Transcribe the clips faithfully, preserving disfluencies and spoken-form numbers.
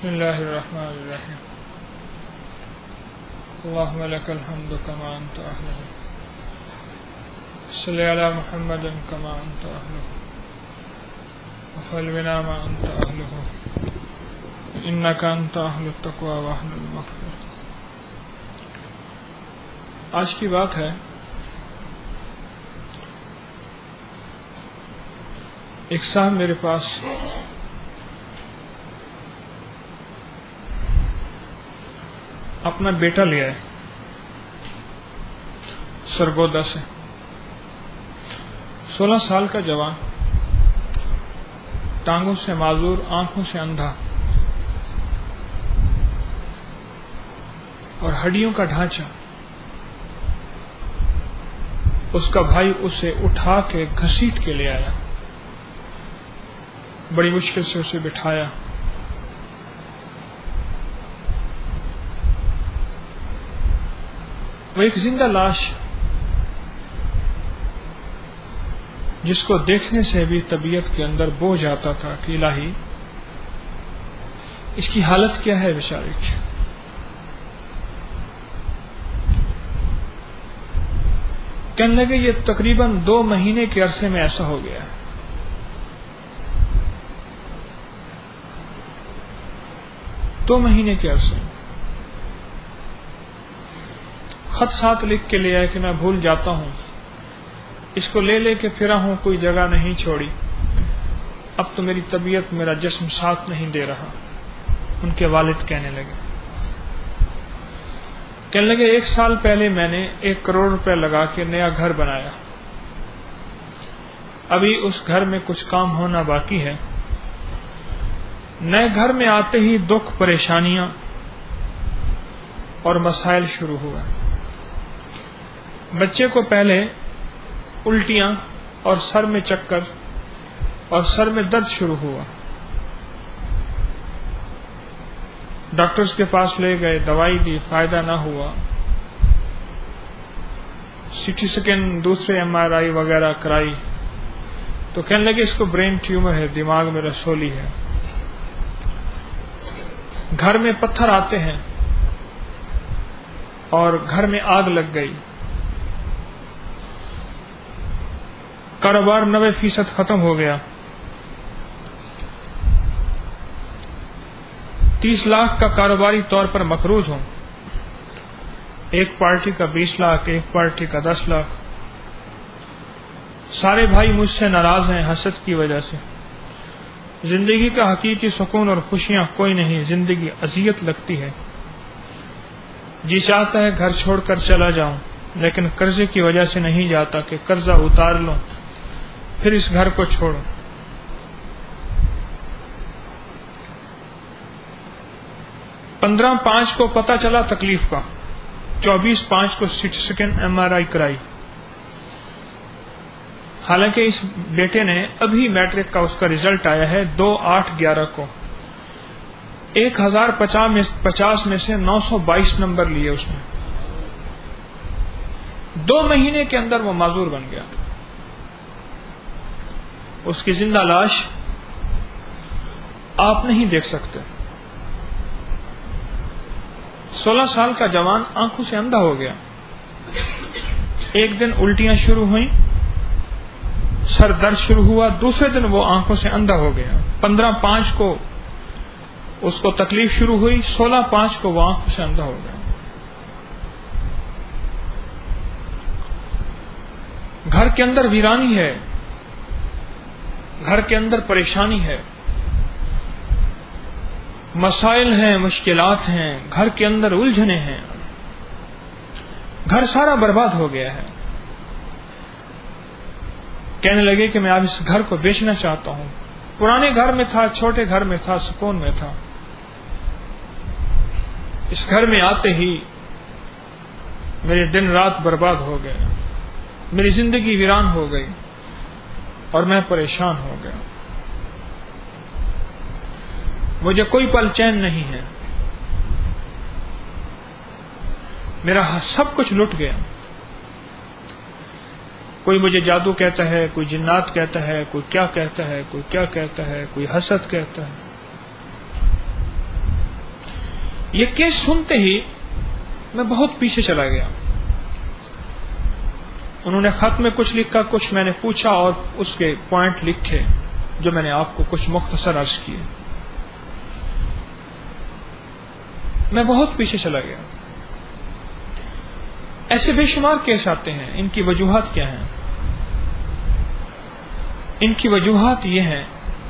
بسم اللہ الرحمن الرحیم اللہم لک الحمد کما انت اہلہ صلی علی محمد کما انت اہلہ وفعل بنا ما انت اہلہ انک انت اہل التقوی واہل المغفرۃ۔ آج کی بات ہے ایک صاحب میرے پاس اپنا بیٹا لیا ہے سرگودا سے، سولہ سال کا جوان، ٹانگوں سے معذور، آنکھوں سے اندھا اور ہڈیوں کا ڈھانچہ۔ اس کا بھائی اسے اٹھا کے گھسیٹ کے لے آیا، بڑی مشکل سے اسے بٹھایا، وہ ایک زندہ لاش جس کو دیکھنے سے بھی طبیعت کے اندر بوجھ آتا تھا کہ الہی اس کی حالت کیا ہے بیچارے کی۔ کہنے لگے یہ تقریباً دو مہینے کے عرصے میں ایسا ہو گیا ہے۔ دو مہینے کے عرصے میں خط ساتھ لکھ کے لے آئے کہ میں بھول جاتا ہوں، اس کو لے لے کے پھرا ہوں، کوئی جگہ نہیں چھوڑی، اب تو میری طبیعت، میرا جسم ساتھ نہیں دے رہا۔ ان کے والد کہنے لگے کہنے لگے ایک سال پہلے میں نے ایک کروڑ روپے لگا کے نیا گھر بنایا، ابھی اس گھر میں کچھ کام ہونا باقی ہے۔ نئے گھر میں آتے ہی دکھ، پریشانیاں اور مسائل شروع ہوا۔ بچے کو پہلے الٹیاں اور سر میں چکر اور سر میں درد شروع ہوا۔ ڈاکٹرز کے پاس لے گئے، دوائی دی، فائدہ نہ ہوا۔ سی ٹی سکین، دوسرے ایم آر آئی وغیرہ کرائی تو کہنے لگے اس کو برین ٹیومر ہے، دماغ میں رسولی ہے۔ گھر میں پتھر آتے ہیں اور گھر میں آگ لگ گئی۔ کاروبار نوے فیصد ختم ہو گیا۔ تیس لاکھ کا کاروباری طور پر مقروض ہوں، ایک پارٹی کا بیس لاکھ، ایک پارٹی کا دس لاکھ۔ سارے بھائی مجھ سے ناراض ہیں حسد کی وجہ سے۔ زندگی کا حقیقی سکون اور خوشیاں کوئی نہیں، زندگی اذیت لگتی ہے۔ جی چاہتا ہے گھر چھوڑ کر چلا جاؤں، لیکن قرضے کی وجہ سے نہیں جاتا کہ قرضہ اتار لوں پھر اس گھر کو چھوڑوں۔ پندرہ پانچ کو پتہ چلا تکلیف کا، چوبیس پانچ کو C T scan M R I کرائی۔ حالانکہ اس بیٹے نے ابھی میٹرک کا اس کا ریزلٹ آیا ہے دو آٹھ گیارہ کو، ایک ہزار پچاس میں سے نو سو بائیس نمبر لیے اس نے۔ دو مہینے کے اندر وہ معذور بن گیا۔ اس کی زندہ لاش آپ نہیں دیکھ سکتے۔ سولہ سال کا جوان آنکھوں سے اندھا ہو گیا۔ ایک دن الٹیاں شروع ہوئیں، سر درد شروع ہوا، دوسرے دن وہ آنکھوں سے اندھا ہو گیا۔ پندرہ پانچ کو اس کو تکلیف شروع ہوئی، سولہ پانچ کو وہ آنکھوں سے اندھا ہو گیا۔ گھر کے اندر ویرانی ہے، گھر کے اندر پریشانی ہے، مسائل ہیں، مشکلات ہیں، گھر کے اندر الجھنیں ہیں، گھر سارا برباد ہو گیا ہے۔ کہنے لگے کہ میں اب اس گھر کو بیچنا چاہتا ہوں۔ پرانے گھر میں تھا، چھوٹے گھر میں تھا، سکون میں تھا، اس گھر میں آتے ہی میرے دن رات برباد ہو گئے، میری زندگی ویران ہو گئی اور میں پریشان ہو گیا۔ مجھے کوئی پل چین نہیں ہے، میرا سب کچھ لٹ گیا۔ کوئی مجھے جادو کہتا ہے، کوئی جنات کہتا ہے، کوئی کیا کہتا ہے، کوئی کیا کہتا ہے، کوئی حسد کہتا ہے۔ یہ کیس سنتے ہی میں بہت پیچھے چلا گیا. انہوں نے خط میں کچھ لکھا, کچھ میں نے پوچھا اور اس کے پوائنٹ لکھے جو میں نے آپ کو کچھ مختصر عرض کیے. میں بہت پیچھے چلا گیا. ایسے بے شمار کیس آتے ہیں. ان کی وجوہات کیا ہیں؟ ان کی وجوہات یہ ہیں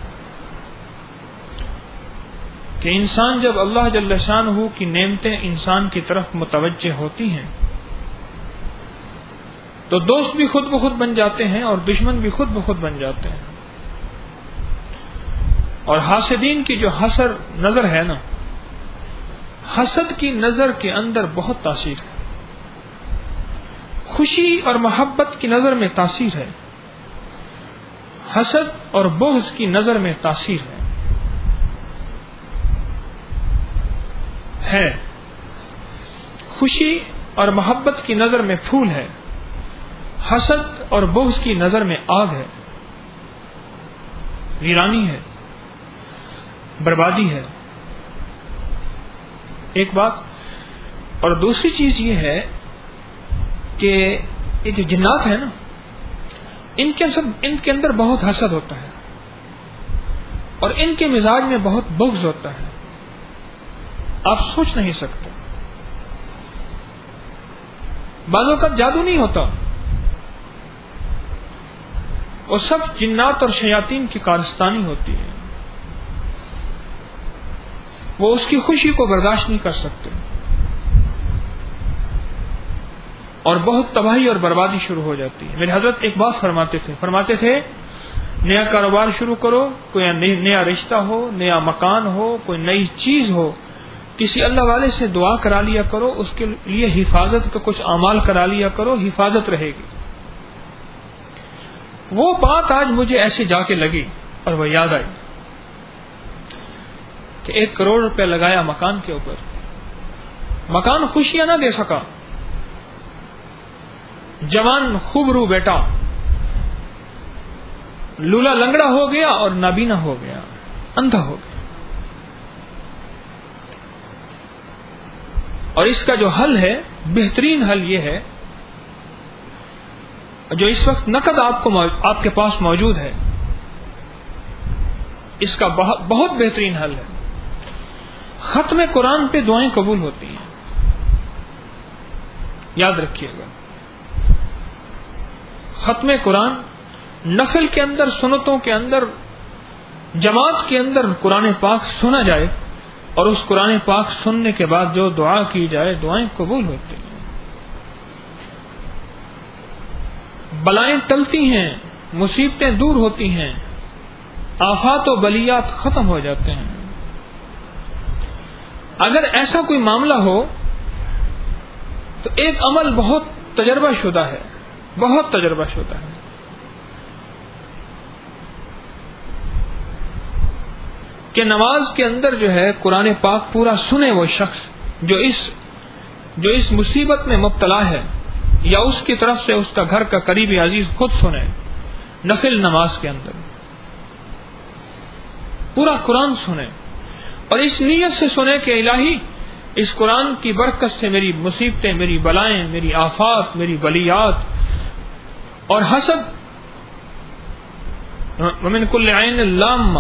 کہ انسان جب اللہ جل شانہ کی نعمتیں انسان کی طرف متوجہ ہوتی ہیں تو دوست بھی خود بخود بن جاتے ہیں اور دشمن بھی خود بخود بن جاتے ہیں. اور حاسدین کی جو حسد نظر ہے نا, حسد کی نظر کے اندر بہت تاثیر ہے. خوشی اور محبت کی نظر میں تاثیر ہے, حسد اور بغض کی نظر میں تاثیر ہے. ہے خوشی اور محبت کی نظر میں پھول ہے, حسد اور بغض کی نظر میں آگ ہے, ویرانی ہے, بربادی ہے. ایک بات. اور دوسری چیز یہ ہے کہ یہ جو جنات ہیں نا, ان کے ان کے اندر بہت حسد ہوتا ہے اور ان کے مزاج میں بہت بغض ہوتا ہے. آپ سوچ نہیں سکتے. بعضوں کا جادو نہیں ہوتا, وہ سب جنات اور شیاطین کی کارستانی ہوتی ہے. وہ اس کی خوشی کو برداشت نہیں کر سکتے اور بہت تباہی اور بربادی شروع ہو جاتی ہے. میرے حضرت ایک بات فرماتے تھے فرماتے تھے نیا کاروبار شروع کرو, کوئی نیا رشتہ ہو, نیا مکان ہو, کوئی نئی چیز ہو, کسی اللہ والے سے دعا کرا لیا کرو, اس کے لیے حفاظت کا کچھ اعمال کرا لیا کرو, حفاظت رہے گی. وہ بات آج مجھے ایسے جا کے لگی اور وہ یاد آئی کہ ایک کروڑ روپے لگایا مکان کے اوپر, مکان خوشیاں نہ دے سکا. جوان خوب رو بیٹا لولا لنگڑا ہو گیا اور نابینا ہو گیا, اندھا ہو گیا. اور اس کا جو حل ہے, بہترین حل یہ ہے, جو اس وقت نقد آپ کو آپ کے پاس موجود ہے, اس کا بہت بہترین حل ہے. ختم قرآن پہ دعائیں قبول ہوتی ہیں, یاد رکھیے گا. ختم قرآن نفل کے اندر, سنتوں کے اندر, جماعت کے اندر قرآن پاک سنا جائے اور اس قرآن پاک سننے کے بعد جو دعا کی جائے دعائیں قبول ہوتی ہیں. بلائیں ٹلتی ہیں, مصیبتیں دور ہوتی ہیں, آفات و بلیات ختم ہو جاتے ہیں. اگر ایسا کوئی معاملہ ہو تو ایک عمل بہت تجربہ شدہ ہے, بہت تجربہ شدہ ہے. کہ نماز کے اندر جو ہے قرآن پاک پورا سنے وہ شخص جو اس جو اس مصیبت میں مبتلا ہے, یا اس کی طرف سے اس کا گھر کا قریبی عزیز خود سنے نفل نماز کے اندر پورا قرآن سنے, اور اس نیت سے سنے کہ الہی اس قرآن کی برکت سے میری مصیبتیں, میری بلائیں, میری آفات, میری بلیات اور حسد, ومن کل عین لامہ,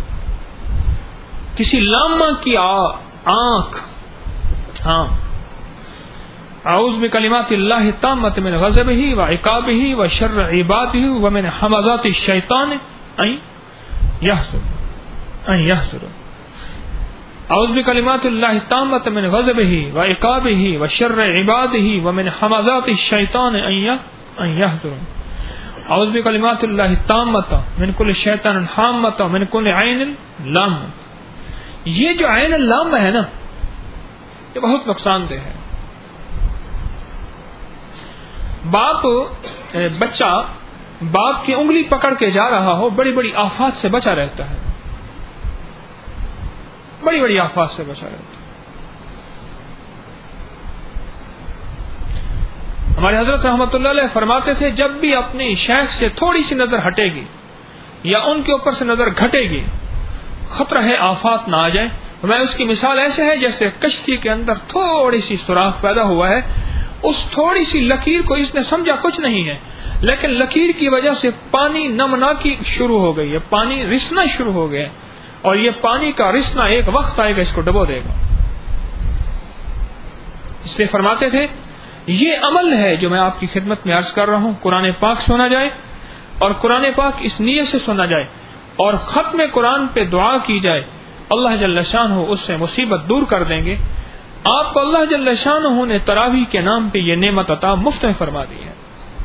کسی لامہ کی آنکھ, ہاں, اعوذ بکلمات اللہ التامۃ من غضبہ وعقابہ وشر عبادہ ومن حمزات الشیطان ان یحضر ان یحضر اعوذ بکلمات اللہ التامۃ من غضبہ وعقابہ وشر عبادہ ومن حمزات الشیطان ان یحضر اعوذ بکلمات اللہ التامۃ من کل شیطان حامۃ من کل عین لامہ. یہ جو عین اللامہ ہے نا, یہ بہت نقصان دہ ہے. باپ بچہ باپ کی انگلی پکڑ کے جا رہا ہو, بڑی بڑی آفات سے بچا رہتا ہے, بڑی بڑی آفات سے بچا رہتا ہے. ہمارے حضرت رحمۃ اللہ علیہ فرماتے تھے جب بھی اپنی شیخ سے تھوڑی سی نظر ہٹے گی یا ان کے اوپر سے نظر گھٹے گی, خطرہ ہے آفات نہ آ جائے, میں اس کی مثال ایسے ہے جیسے کشتی کے اندر تھوڑی سی سوراخ پیدا ہوا ہے، اس تھوڑی سی لکیر کو اس نے سمجھا کچھ نہیں ہے، لیکن لکیر کی وجہ سے پانی نمناکی شروع ہو گئی ہے، پانی رسنا شروع ہو گیا، اور یہ پانی کا رسنا ایک وقت آئے گا اس کو ڈبو دے گا۔ اس لیے فرماتے تھے یہ عمل ہے جو میں آپ کی خدمت میں عرض کر رہا ہوں، قرآن پاک سنا جائے اور قرآن پاک اس نیت سے سنا جائے اور ختم قرآن پہ دعا کی جائے، اللہ جل شانہ اس سے مصیبت دور کر دیں گے۔ آپ کو اللہ جل شانہ نے تراویح کے نام پہ یہ نعمت عطا مفت میں فرما دی ہے۔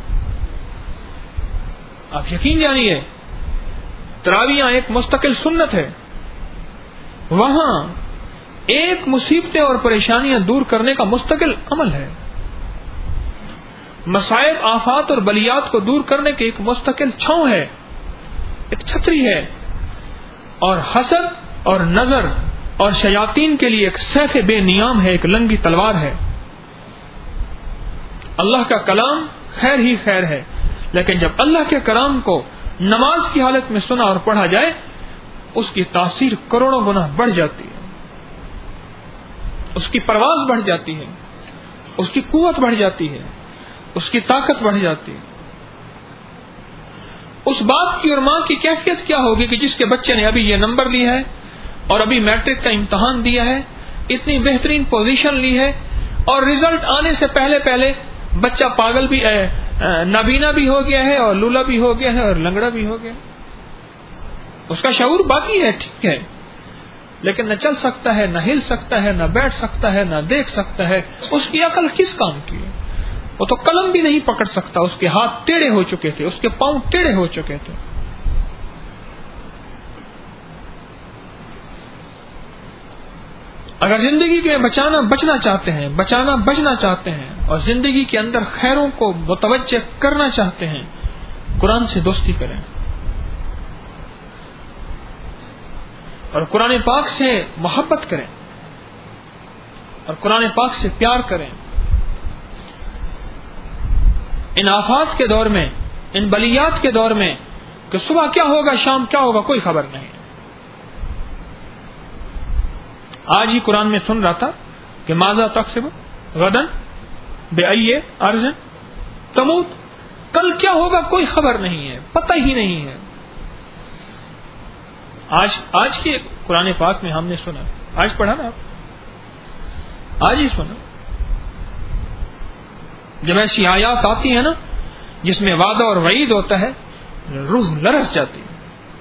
آپ یقین جانیے تراویح ایک مستقل سنت ہے، وہاں ایک مصیبتیں اور پریشانیاں دور کرنے کا مستقل عمل ہے، مصائب آفات اور بلیات کو دور کرنے کے ایک مستقل چھاؤں ہے، ایک چھتری ہے، اور حسد اور نظر اور شیاطین کے لیے ایک سیف بے نیام ہے، ایک لنگی تلوار ہے۔ اللہ کا کلام خیر ہی خیر ہے، لیکن جب اللہ کے کلام کو نماز کی حالت میں سنا اور پڑھا جائے اس کی تاثیر کروڑوں گنا بڑھ جاتی ہے، اس کی پرواز بڑھ جاتی ہے، اس کی قوت بڑھ جاتی ہے، اس کی طاقت بڑھ جاتی ہے۔ اس باپ کی اور ماں کی کیفیت کیا ہوگی کہ جس کے بچے نے ابھی یہ نمبر لیا ہے اور ابھی میٹرک کا امتحان دیا ہے، اتنی بہترین پوزیشن لی ہے، اور رزلٹ آنے سے پہلے پہلے بچہ پاگل بھی ہے، نابینا بھی ہو گیا ہے اور لولا بھی ہو گیا ہے اور لنگڑا بھی ہو گیا۔ اس کا شعور باقی ہے، ٹھیک ہے، لیکن نہ چل سکتا ہے، نہ ہل سکتا ہے، نہ بیٹھ سکتا ہے، نہ دیکھ سکتا ہے۔ اس کی عقل کس کام کی ہے؟ وہ تو قلم بھی نہیں پکڑ سکتا، اس کے ہاتھ ٹیڑھے ہو چکے تھے، اس کے پاؤں ٹیڑھے ہو چکے تھے۔ اگر زندگی میں بچانا بچنا چاہتے ہیں، بچانا بچنا چاہتے ہیں اور زندگی کے اندر خیروں کو متوجہ کرنا چاہتے ہیں، قرآن سے دوستی کریں اور قرآن پاک سے محبت کریں اور قرآن پاک سے پیار کریں۔ ان آفات کے دور میں، ان بلیات کے دور میں کہ صبح کیا ہوگا شام کیا ہوگا کوئی خبر نہیں۔ آج ہی قرآن میں سن رہا تھا کہ ماذا تکسب غدن بأی ارض تموت، کل کیا ہوگا کوئی خبر نہیں ہے، پتہ ہی نہیں ہے۔ آج آج کے قرآن پاک میں ہم نے سنا، آج پڑھا نا آپ، آج ہی سنا، جب ایسی آیات آتی ہیں نا جس میں وعدہ اور وعید ہوتا ہے، روح لرز جاتی ہے۔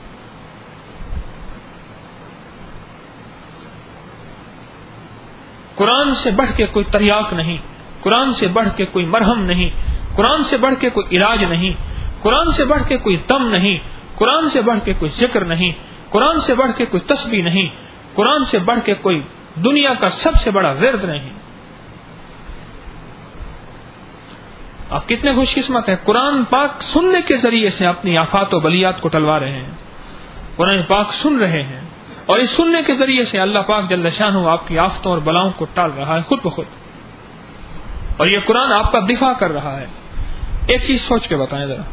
قرآن سے بڑھ کے کوئی تریاق نہیں، قرآن سے بڑھ کے کوئی مرہم نہیں، قرآن سے بڑھ کے کوئی علاج نہیں، قرآن سے بڑھ کے کوئی دم نہیں، قرآن سے بڑھ کے کوئی ذکر نہیں، قرآن سے بڑھ کے کوئی تسبیح نہیں، قرآن سے بڑھ کے کوئی دنیا کا سب سے بڑا ورد نہیں۔ آپ کتنے خوش قسمت ہیں، قرآن پاک سننے کے ذریعے سے اپنی آفات و بلیات کو ٹلوا رہے ہیں، قرآن پاک سن رہے ہیں، اور اس سننے کے ذریعے سے اللہ پاک جل شانہ آپ کی آفتوں اور بلاؤں کو ٹال رہا ہے خود بخود، اور یہ قرآن آپ کا دفاع کر رہا ہے۔ ایک چیز سوچ کے بتائیں ذرا،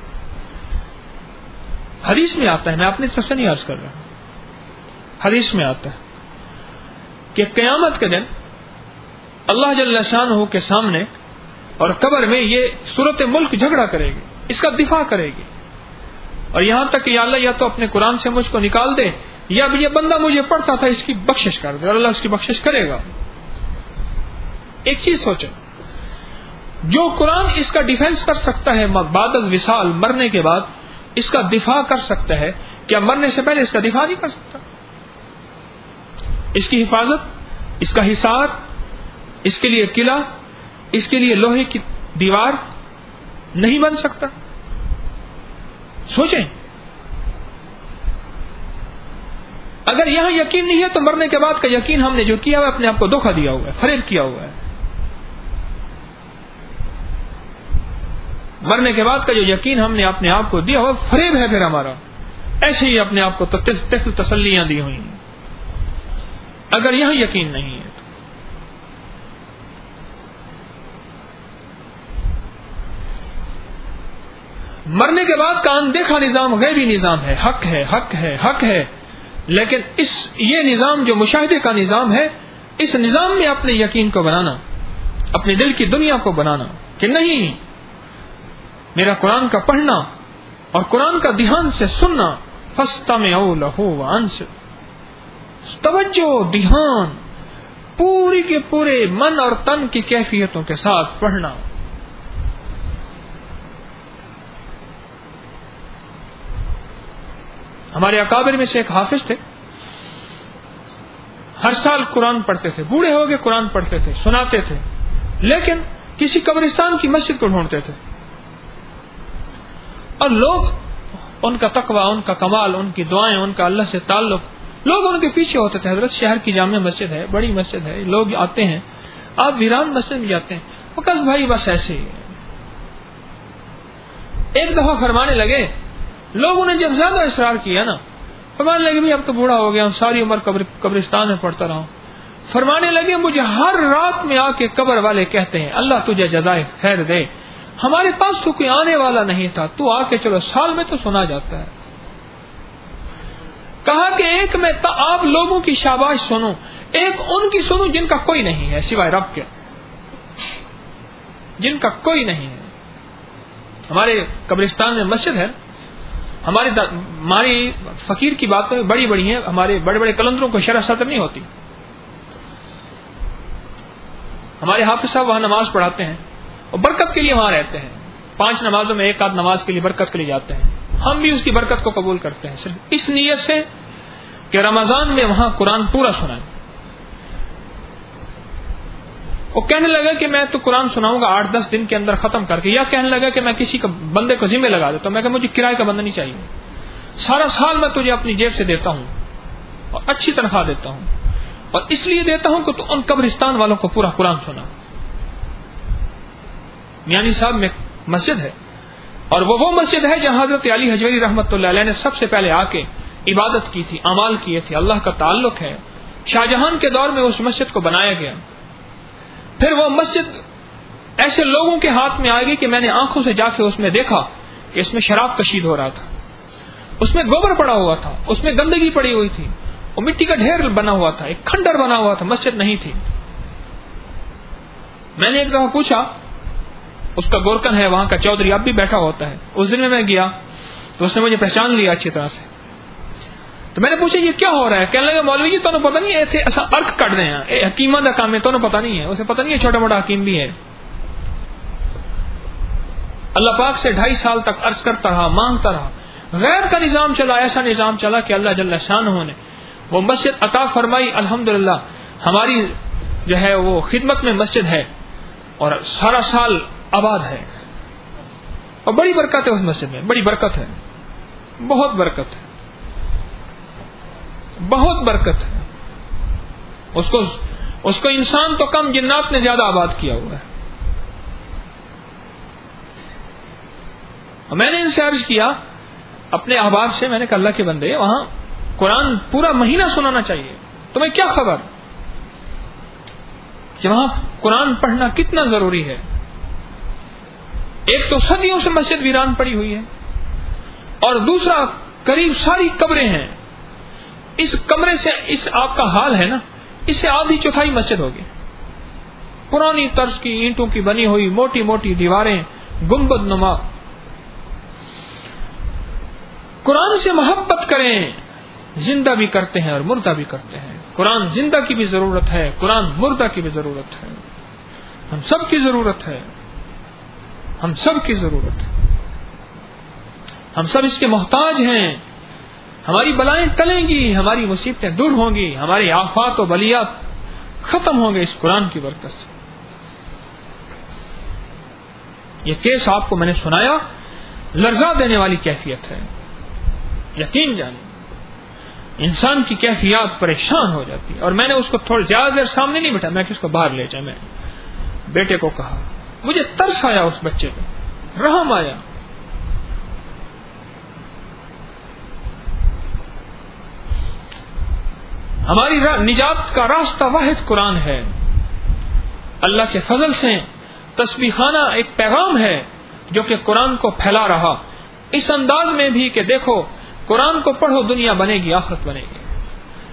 حدیث میں آتا ہے، میں اپنی طرف سے نہیں عرض کر رہا ہوں، حدیث میں آتا ہے کہ قیامت کے دن اللہ جل شانہ کے سامنے اور قبر میں یہ صورت ملک جھگڑا کرے گی، اس کا دفاع کرے گی، اور یہاں تک کہ یا اللہ یا تو اپنے قرآن سے مجھ کو نکال دے، یا یہ بندہ مجھے پڑھتا تھا اس کی بخشش کر دے، اور اللہ اس کی بخشش کرے گا۔ ایک چیز سوچو، جو قرآن اس کا ڈیفینس کر سکتا ہے بعد از وصال، مرنے کے بعد اس کا دفاع کر سکتا ہے، کیا مرنے سے پہلے اس کا دفاع نہیں کر سکتا؟ اس کی حفاظت، اس کا حصار، اس کے لیے قلعہ، اس کے لیے لوہے کی دیوار نہیں بن سکتا؟ سوچیں، اگر یہاں یقین نہیں ہے تو مرنے کے بعد کا یقین ہم نے جو کیا ہوا اپنے آپ کو دھوکہ دیا ہوا ہے، فریب کیا ہوا ہے۔ مرنے کے بعد کا جو یقین ہم نے اپنے آپ کو دیا ہوا فریب ہے، پھر ہمارا ایسے ہی اپنے آپ کو طفل تسلیاں دی ہوئی ہیں۔ اگر یہاں یقین نہیں ہے تو مرنے کے بعد کا اندیکھا نظام غیبی نظام ہے، حق ہے حق ہے حق ہے، لیکن اس یہ نظام جو مشاہدے کا نظام ہے، اس نظام میں اپنے یقین کو بنانا، اپنے دل کی دنیا کو بنانا کہ نہیں، میرا قرآن کا پڑھنا اور قرآن کا دھیان سے سننا، فاستمعوا لہ وانصتوا، توجہ، دھیان، پوری کے پورے من اور تن کی کیفیتوں کے ساتھ پڑھنا. ہمارے اکابر میں سے ایک حافظ تھے، ہر سال قرآن پڑھتے تھے، بوڑھے ہو گئے قرآن پڑھتے تھے، سناتے تھے، لیکن کسی قبرستان کی مسجد کو ڈھونڈتے تھے، اور لوگ ان کا تقوی، ان کا کمال، ان کی دعائیں، ان کا اللہ سے تعلق، لوگ ان کے پیچھے ہوتے تھے. حضرت شہر کی جامع مسجد ہے، بڑی مسجد ہے، لوگ آتے ہیں، آپ ویران مسجد میں جاتے ہیں، فقط بھائی بس ایسے ہی. ایک دفعہ فرمانے لگے، لوگوں نے جب زیادہ اصرار کیا نا، فرمانے لگے بھی اب تو بوڑھا ہو گیا ہوں، ساری عمر قبر قبرستان میں پڑھتا رہا ہوں. فرمانے لگے مجھے ہر رات میں آ کے قبر والے کہتے ہیں اللہ تجھے جزائے خیر دے، ہمارے پاس تو کوئی آنے والا نہیں تھا، تو آ کے چلو سال میں تو سنا جاتا ہے. کہا کہ ایک میں آپ لوگوں کی شاباش سنوں، ایک ان کی سنوں جن کا کوئی نہیں ہے سوائے رب کے، جن کا کوئی نہیں ہے. ہمارے قبرستان میں مسجد ہے، ہماری ہماری فقیر کی باتیں بڑی بڑی ہیں، ہمارے بڑے بڑے کلندروں کو شرح صدر نہیں ہوتی. ہمارے حافظ صاحب وہاں نماز پڑھاتے ہیں اور برکت کے لیے وہاں رہتے ہیں، پانچ نمازوں میں ایک آدھ نماز کے لیے برکت کے لیے جاتے ہیں. ہم بھی اس کی برکت کو قبول کرتے ہیں صرف اس نیت سے کہ رمضان میں وہاں قرآن پورا سنائیں. وہ کہنے لگا کہ میں تو قرآن سناؤں گا آٹھ دس دن کے اندر ختم کر کے، یا کہنے لگا کہ میں کسی کا بندے کو ذمہ لگا دیتا ہوں. میں کہ مجھے کرائے کا بندہ نہیں چاہیے، سارا سال میں تجھے اپنی جیب سے دیتا ہوں اور اچھی تنخواہ دیتا ہوں، اور اس لیے دیتا ہوں کہ تو ان قبرستان والوں کو پورا قرآن سنا. میانی صاحب میں مسجد ہے، اور وہ وہ مسجد ہے جہاں حضرت علی حجویری رحمۃ اللہ علیہ نے سب سے پہلے آ کے عبادت کی تھی، اعمال کیے تھے، اللہ کا تعلق ہے. شاہجہاں کے دور میں اس مسجد کو بنایا گیا. پھر وہ مسجد ایسے لوگوں کے ہاتھ میں آئے گی کہ میں نے آنکھوں سے جا کے اس میں دیکھا کہ اس میں شراب کشید ہو رہا تھا، اس میں گوبر پڑا ہوا تھا، اس میں گندگی پڑی ہوئی تھی، وہ مٹی کا ڈھیر بنا ہوا تھا، ایک کھنڈر بنا ہوا تھا، مسجد نہیں تھی. میں نے ایک دفعہ پوچھا، اس کا گورکن ہے وہاں کا چودھری، اب بھی بیٹھا ہوتا ہے. اس دن میں میں گیا تو اس نے مجھے پہچان لیا اچھی طرح سے. تو میں نے پوچھا یہ کیا ہو رہا ہے؟ کہنے لگا مولوی جی تمہیں پتہ نہیں ہے ایسے ایسا ارک کٹ رہے ہیں، حکیمہ کا کام ہے، تمہیں پتہ نہیں ہے، اسے پتہ نہیں ہے چھوٹا موٹا حکیم بھی ہے. اللہ پاک سے ڈھائی سال تک عرض کرتا رہا، مانگتا رہا. غیب کا نظام چلا، ایسا نظام چلا کہ اللہ جل شانہ نے وہ مسجد عطا فرمائی. الحمدللہ ہماری جو ہے وہ خدمت میں مسجد ہے اور سارا سال آباد ہے، اور بڑی برکت ہے اس مسجد میں، بڑی برکت ہے، بہت برکت ہے، بہت برکت ہے. اس کو اس کو انسان تو کم، جنات نے زیادہ آباد کیا ہوا ہے. میں نے ان سے عرض کیا اپنے احباب سے، میں نے کہا اللہ کے بندے وہاں قرآن پورا مہینہ سنانا چاہیے، تمہیں کیا خبر کہ وہاں قرآن پڑھنا کتنا ضروری ہے. ایک تو صدیوں سے مسجد ویران پڑی ہوئی ہے، اور دوسرا قریب ساری قبریں ہیں. اس کمرے سے اس آپ کا حال ہے نا، اس سے آدھی چوتھائی مسجد ہوگی، پرانی طرز کی اینٹوں کی بنی ہوئی موٹی موٹی دیواریں، گنبد نما. قرآن سے محبت کریں، زندہ بھی کرتے ہیں اور مردہ بھی کرتے ہیں. قرآن زندہ کی بھی ضرورت ہے، قرآن مردہ کی بھی ضرورت ہے، ہم سب کی ضرورت ہے، ہم سب کی ضرورت ہے، ہم سب اس کے محتاج ہیں. ہماری بلائیں ٹلیں گی، ہماری مصیبتیں دور ہوں گی، ہماری آفات و بلیات ختم ہوں گے اس قرآن کی برکت سے. یہ کیس آپ کو میں نے سنایا، لرزا دینے والی کیفیت ہے. یقین جانیں انسان کی کیفیات پریشان ہو جاتی ہے. اور میں نے اس کو تھوڑی زیادہ دیر سامنے نہیں بیٹھا، میں کس کو باہر لے جائیں. میں بیٹے کو کہا، مجھے ترس آیا اس بچے پہ، رحم آیا. ہماری نجات کا راستہ واحد قرآن ہے. اللہ کے فضل سے تسبیح خانہ ایک پیغام ہے جو کہ قرآن کو پھیلا رہا، اس انداز میں بھی کہ دیکھو قرآن کو پڑھو دنیا بنے گی، آخرت بنے گی.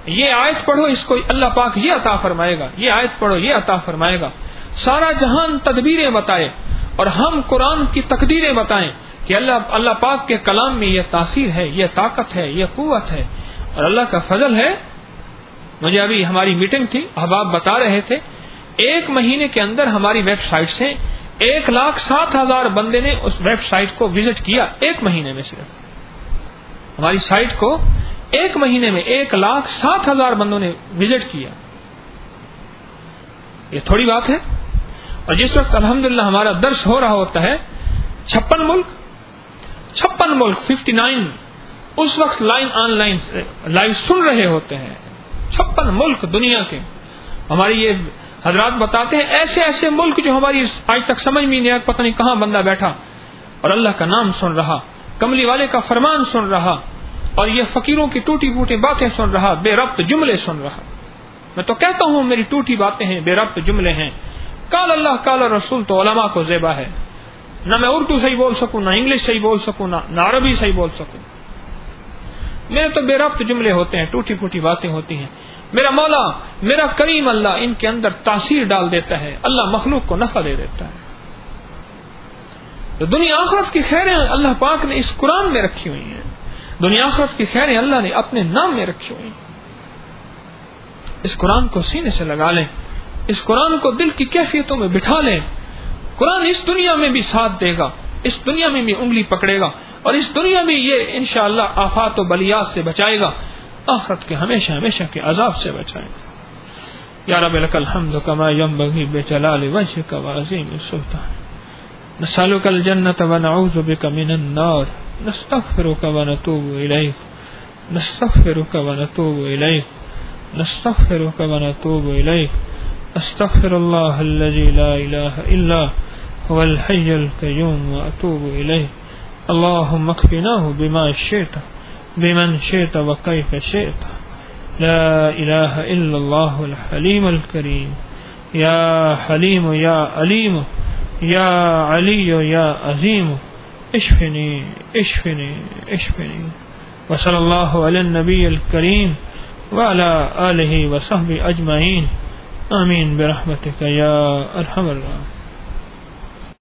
یہ آیت پڑھو اس کو اللہ پاک یہ عطا فرمائے گا، یہ آیت پڑھو یہ عطا فرمائے گا. سارا جہان تدبیریں بتائے اور ہم قرآن کی تقدیریں بتائیں کہ اللہ اللہ پاک کے کلام میں یہ تاثیر ہے، یہ طاقت ہے، یہ قوت ہے. اور اللہ کا فضل ہے. مجھے ابھی ہماری میٹنگ تھی، احباب بتا رہے تھے ایک مہینے کے اندر ہماری ویب سائٹ سے ایک لاکھ سات ہزار بندے نے اس ویب سائٹ کو وزٹ کیا. ایک مہینے میں صرف ہماری سائٹ کو ایک مہینے میں ایک لاکھ سات ہزار بندوں نے وزٹ کیا. یہ تھوڑی بات ہے. اور جس وقت الحمدللہ ہمارا درس ہو رہا ہوتا ہے چھپن ملک چھپن ملک ففٹی نائن اس وقت لائن آن لائن لائیو سن رہے ہوتے ہیں. چھپن ملک دنیا کے. ہماری یہ حضرات بتاتے ہیں ایسے ایسے ملک جو ہماری آج تک سمجھ میں نہیں آیا، پتہ نہیں کہاں بندہ بیٹھا اور اللہ کا نام سن رہا، کملی والے کا فرمان سن رہا، اور یہ فقیروں کی ٹوٹی پوٹی باتیں سن رہا، بے ربط جملے سن رہا. میں تو کہتا ہوں میری ٹوٹی باتیں ہیں، بے ربط جملے ہیں. قال اللہ قال رسول تو علماء کو زیبا ہے. نہ میں اردو صحیح بول سکوں، نہ انگلش صحیح بول سکوں، نہ عربی صحیح بول سکوں. میرے تو بے ربط جملے ہوتے ہیں، ٹوٹی پھوٹی باتیں ہوتی ہیں. میرا مولا میرا کریم اللہ ان کے اندر تاثیر ڈال دیتا ہے. اللہ مخلوق کو نفع دے دیتا ہے. تو دنیا آخرت کی خیریں اللہ پاک نے اس قرآن میں رکھی ہوئی ہیں. دنیا آخرت کی خیریں اللہ نے اپنے نام میں رکھی ہوئی ہیں. اس قرآن کو سینے سے لگا لیں، اس قرآن کو دل کی کیفیتوں میں بٹھا لیں. قرآن اس دنیا میں بھی ساتھ دے گا، اس دنیا میں بھی انگلی پکڑے گا، اور اس دنیا میں یہ انشاءاللہ آفات و بلیات سے بچائے گا، آخرت کے ہمیشہ ہمیشہ کے عذاب سے بچائے گا. یا رب لک الحمد کما ینبغی بجلال وجهک وعظیم سلطانک. نسألک الجنة ونعوذ بک من النار. نستغفرک ونتوب الیک. نستغفرک ونتوب الیک. نستغفرک ونتوب الیک. استغفر الله الذي لا اله الا هو الحي القيوم واتوب اليه. اللهم اكفناه بما شئت بمن شئت وكيف شئت. لا اله الا الله الحليم الكريم. يا حليم يا عليم يا علي يا عظيم اشفني اشفني اشفني. وصلى الله على النبي الكريم وعلى آله وصحبه اجمعين. آمین برحمتک یا ارحم الراحمین.